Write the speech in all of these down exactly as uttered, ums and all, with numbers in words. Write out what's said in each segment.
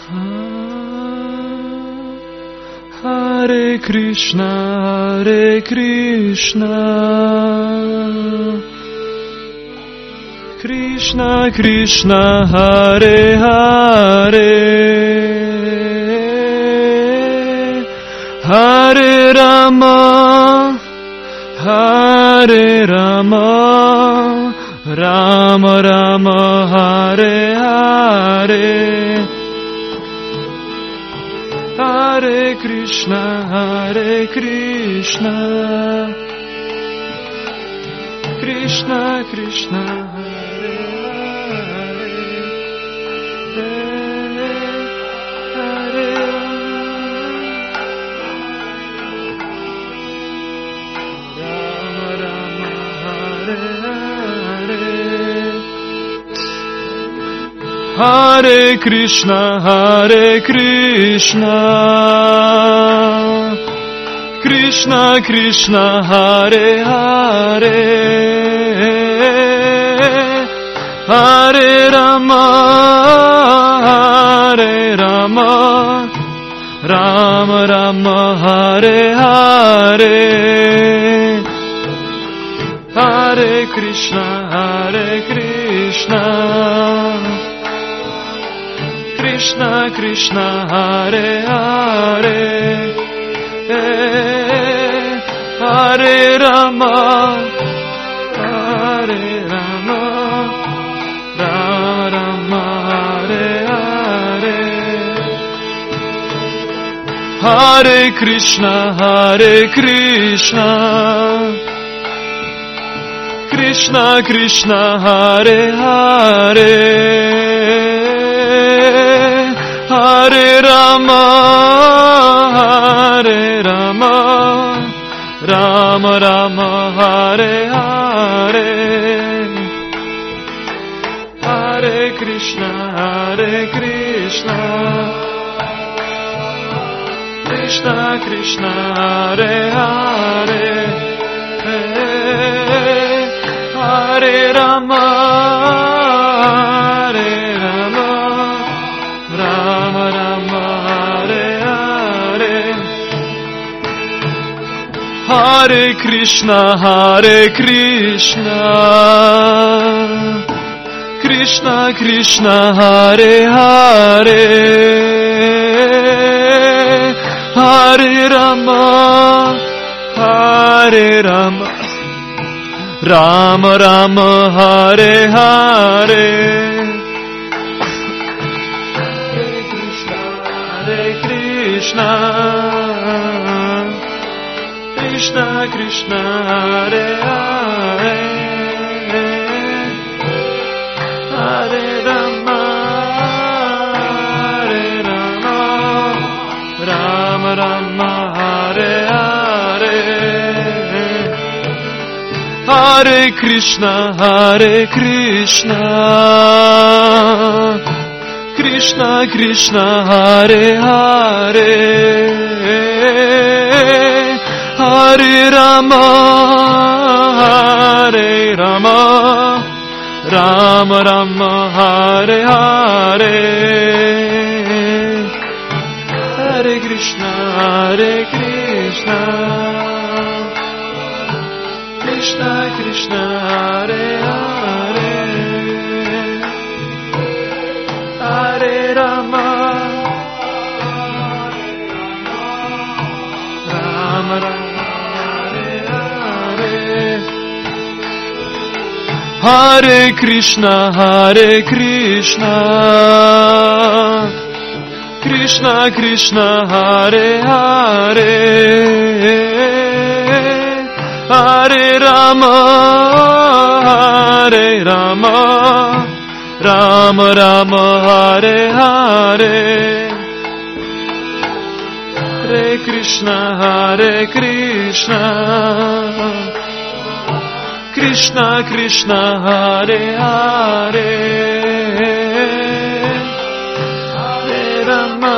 Hare Krishna, Hare Krishna, Krishna Krishna, Hare Hare, Hare Rama, Hare Rama, Rama Rama, Hare Hare, Hare Krishna, Hare Krishna, Krishna Krishna, Hare Hare, Hare Rama, Rama Rama, Hare Hare, Hare Krishna, Hare Krishna, Krishna Krishna, Hare Hare, Hare Rama, Hare Rama, Rama Rama, Hare Hare, Hare Krishna, Hare Krishna, Krishna Krishna, Hare Hare, Hare Rama, Hare Rama, Rama Rama, Hare Hare, Hare Krishna, Hare Krishna, Krishna Krishna, Hare Hare, Hare Rama, Hare Rama, Rama Rama, Hare Hare, Hare Krishna, Hare Krishna, Krishna Krishna, Hare Hare, Hare Rama, Hare Rama, Rama Rama, Hare Hare, Hare Krishna, Hare Krishna, Krishna Krishna, Hare Hare, Hare Rama, Hare Rama, Rama Rama, Hare Hare, Krishna, Krishna Krishna, Hare Hare, Hare Rama, Hare Rama, Rama Rama, Hare Hare, Hare Krishna, Hare Krishna, Krishna Krishna, Hare Hare, Hare Rama, Hare Rama, Rama Rama, Hare Hare, Hare Krishna, Hare Krishna, Krishna Krishna, Hare Hare, Hare Rama, Rama Rama, Hare Hare, Hare Krishna, Hare Krishna, Krishna Krishna, Hare Hare, Hare Rama, Hare Rama, Rama Rama, Hare Hare, Hare Krishna, Hare Krishna, Krishna Krishna, Hare Hare, Hare Rama,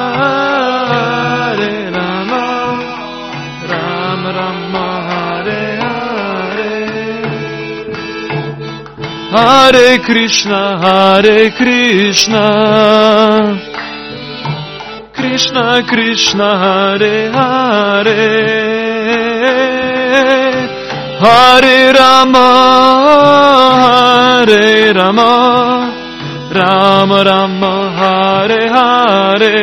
Hare Rama, Rama Rama, Hare Hare, Hare Krishna, Hare Krishna, Krishna Krishna Hare Hare Hare Rama Hare Rama Rama Rama Hare Hare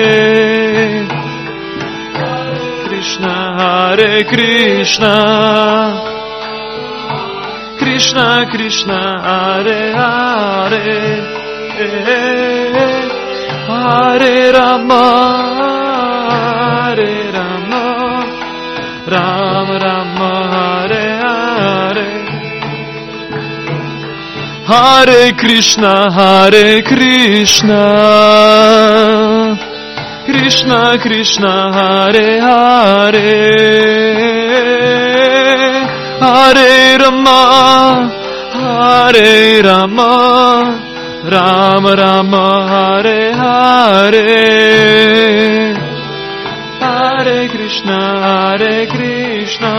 Krishna Hare Krishna Krishna Krishna Hare Hare Hare Rama Hare Rama Rama Rama Hare Hare Hare Krishna Hare Krishna Krishna Krishna Hare Hare Hare Rama Hare Rama Rama Rama Hare Hare Hare Krishna Hare Krishna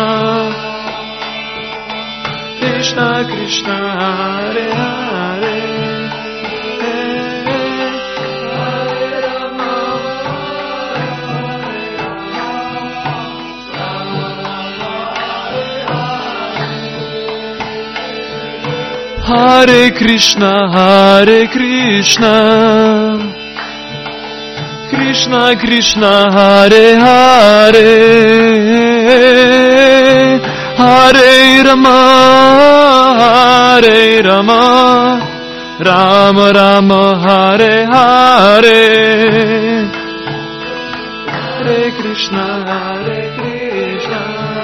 Krishna Krishna Hare Hare Hare Rama Hare Krishna Hare Krishna Krishna Krishna Hare Hare Hare Rama Hare Rama Rama Rama Hare Hare Hare Krishna Hare Krishna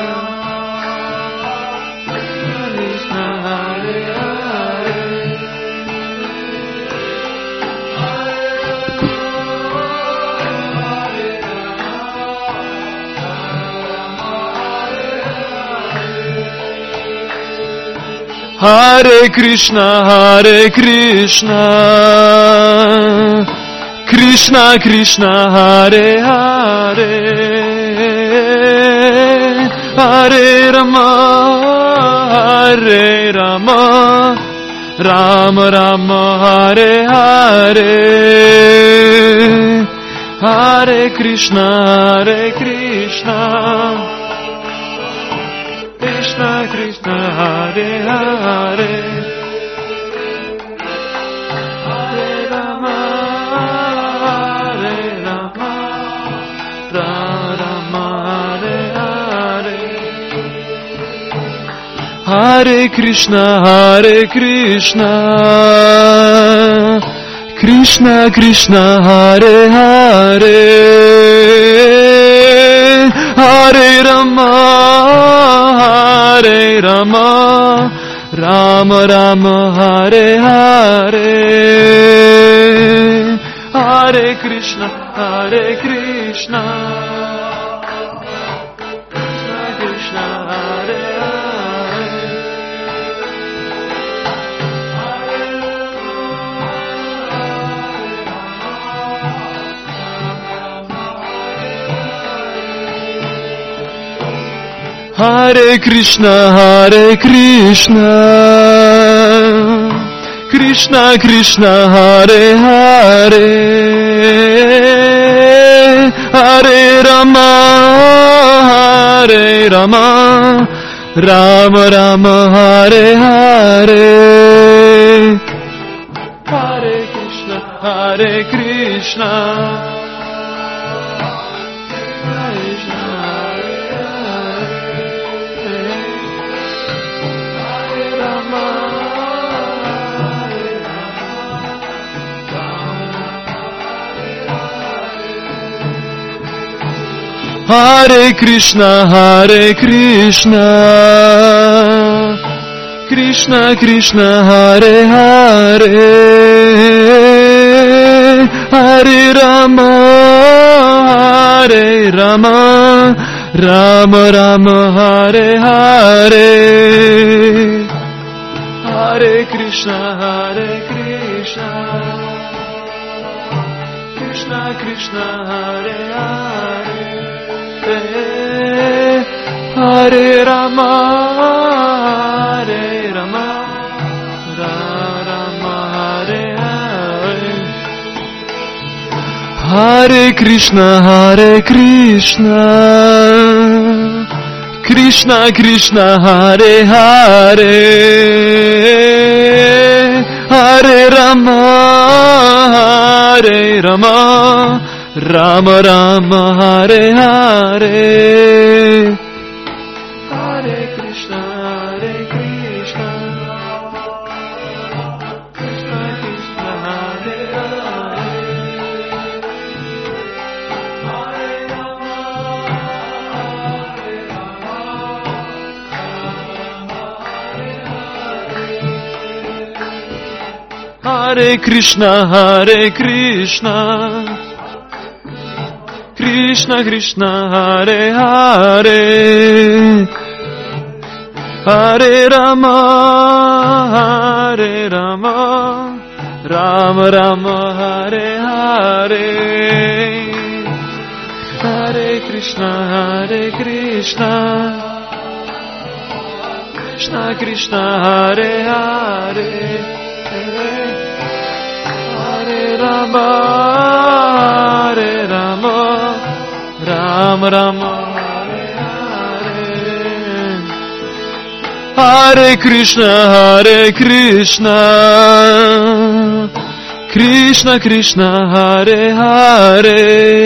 Krishna Hare Hare Hare Krishna Hare Krishna Krishna Krishna Hare Hare Hare Rama Hare Rama Rama Rama Hare Hare Hare Krishna Hare Krishna Krishna Krishna Hare Hare Hare Rama Hare Rama Rama Hare Hare Hare Krishna Hare Krishna Krishna Krishna Hare Hare Hare Rama Hare Rama Rama Rama Hare Hare Hare Krishna Hare Krishna Krishna Krishna Hare Hare Hare Krishna Hare Krishna Krishna Krishna Hare Hare Hare Rama Hare Rama Rama Rama Hare Hare Hare Krishna Hare Krishna Hare Krishna Hare Krishna Krishna Krishna Hare Hare Hare Rama Hare Rama Rama Rama Hare Hare Hare Krishna Hare Krishna Krishna Krishna Hare Hare Hare Rama Hare Rama Rama Hare Hare Hare Krishna, Hare Krishna, Krishna Krishna, Hare Hare, Hare Rama, Hare Rama, Rama Rama, Hare Hare, Hare Krishna, Hare Krishna, Krishna Krishna, Hare Hare, Hare Rama, Hare Rama, Hare Krishna, Hare Krishna, Krishna Krishna, Hare Hare, Hare Rama, Hare Rama, Rama Rama, Hare Hare, Hare Krishna, Hare Krishna, Krishna Krishna, Hare Hare, Hare Rama, Hare Rama, Rama Rama, Hare Hare, Hare Krishna, Hare Krishna, Krishna Krishna, Hare Hare,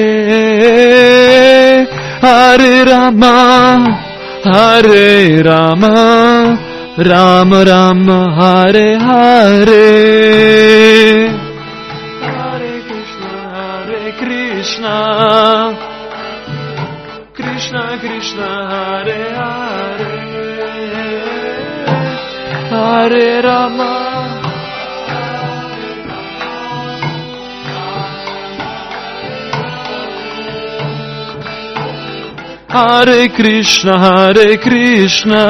Hare Rama, Hare Rama, Rama Rama, Hare Hare, Hare Krishna, Hare Krishna, Krishna Krishna, Hare Hare, Hare Rama, Hare Krishna, Hare Krishna,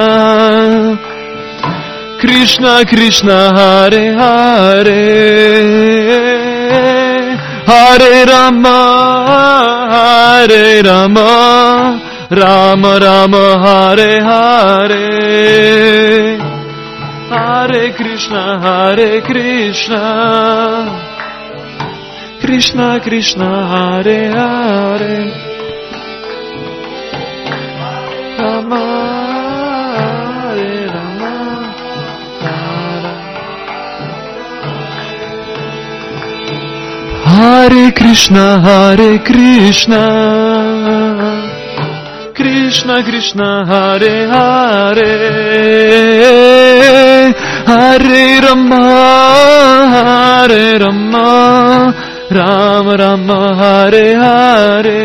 Krishna Krishna, Hare Hare, Hare Rama, Hare Rama, Rama Rama, Hare Hare, Hare Krishna, Hare Krishna, Krishna Krishna, Hare Hare, Rama, Hare Rama, Hare Krishna, Hare Krishna, Krishna Krishna, Hare Hare, Hare Rama, Hare Rama, Rama Rama, Hare Hare,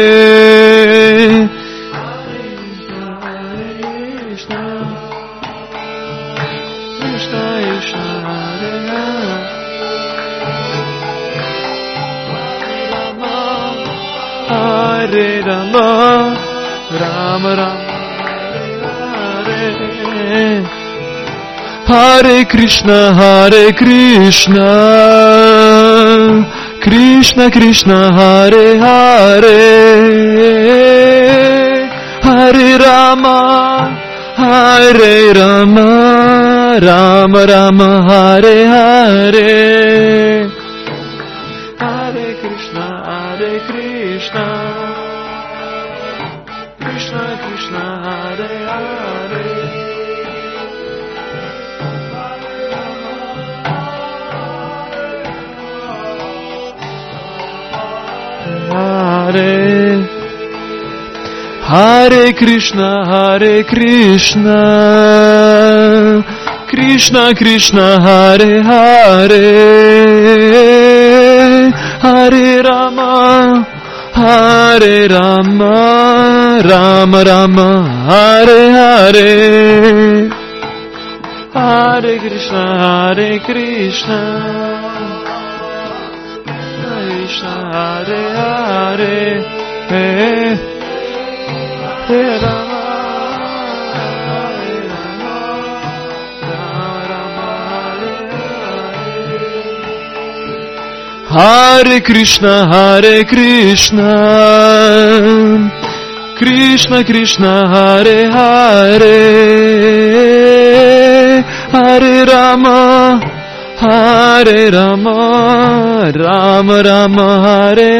Hare Rama, Rama Rama, Hare Hare, Hare Krishna, Hare Krishna, Krishna Krishna, Hare Hare, Hare Rama, Hare Rama, Rama Rama, Hare Hare, Hare Krishna, Hare Krishna, Krishna Krishna, Hare Hare, Hare Hare Krishna, Hare Krishna, Krishna Krishna, Hare Hare, Hare Rama, Hare Rama, Rama Rama, Hare Hare, Hare Krishna, Hare Krishna, Krishna Hare Hare, Hare Rama, Hare Rama, Rama Rama, Hare Hare, Hare Krishna, Hare Krishna, Krishna Krishna, Hare Hare, Hare Rama, Hare Hare Rama, Rama Rama Hare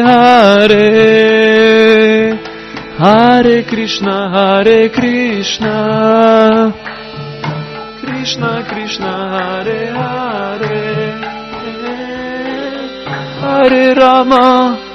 Hare, Hare Krishna, Hare Krishna, Krishna Krishna, Hare Hare, Hare Rama,